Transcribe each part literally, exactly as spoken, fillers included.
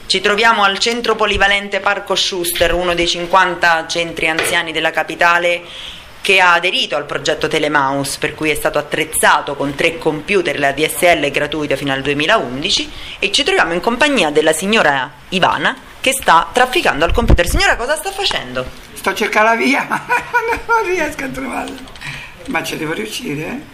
Ci troviamo al centro polivalente Parco Schuster, uno dei cinquanta centri anziani della capitale che ha aderito al progetto Telemaus, per cui è stato attrezzato con tre computer, la D S L gratuita fino al duemilaundici, e ci troviamo in compagnia della signora Ivana che sta trafficando al computer. Signora, cosa sta facendo? Sto cercando la via, ma non riesco a trovarla. Ma ci devo riuscire, eh?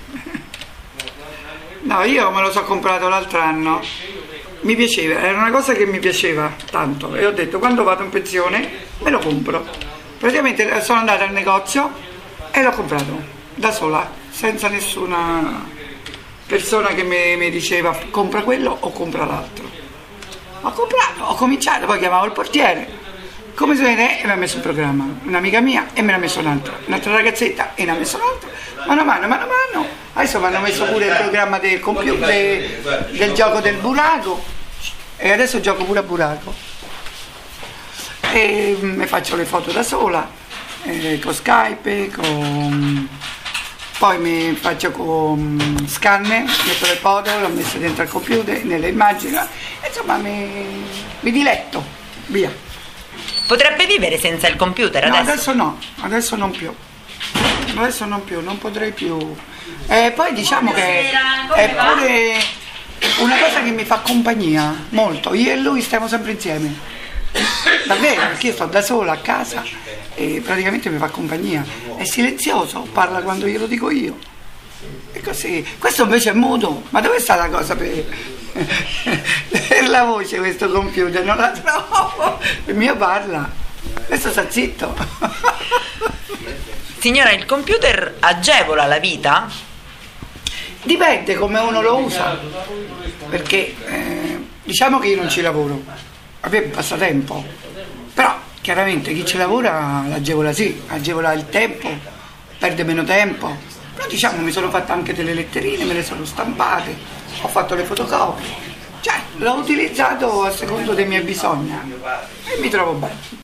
No, io me lo so comprato l'altro anno, mi piaceva, era una cosa che mi piaceva tanto e ho detto quando vado in pensione me lo compro. Praticamente sono andata al negozio e l'ho comprato da sola, senza nessuna persona che mi, mi diceva compra quello o compra l'altro. Ho comprato, ho cominciato, poi chiamavo il portiere, come si vede, e mi ha messo un programma, un'amica mia e me l'ha messo un'altra, un'altra ragazzetta e ne ha messo un'altra, mano a mano, mano a mano, adesso mi hanno messo pure il programma del computer, de, del gioco del buraco e adesso gioco pure a buraco e mi faccio le foto da sola, eh, con Skype, con... poi mi faccio con scanner, metto le foto, l'ho messe dentro al computer, nelle immagini, insomma mi, mi diletto, via. Potrebbe vivere senza il computer adesso? No, adesso no, adesso non più, adesso non più, non potrei più. E poi diciamo che è pure una cosa che mi fa compagnia, molto, io e lui stiamo sempre insieme, davvero, perché io sto da sola a casa e praticamente mi fa compagnia, è silenzioso, parla quando glielo dico io, e così. Questo invece è muto, ma dove sta la cosa per... per la voce questo computer, non la trovo, il mio parla, adesso sta zitto. Signora, il computer agevola la vita? Dipende come uno lo usa, perché eh, diciamo che io non ci lavoro, a me è un passatempo, però chiaramente chi ci lavora l'agevola sì, agevola il tempo, perde meno tempo, però diciamo mi sono fatta anche delle letterine, me le sono stampate, ho fatto le fotocopie, cioè l'ho utilizzato a secondo dei miei bisogni e mi trovo bene.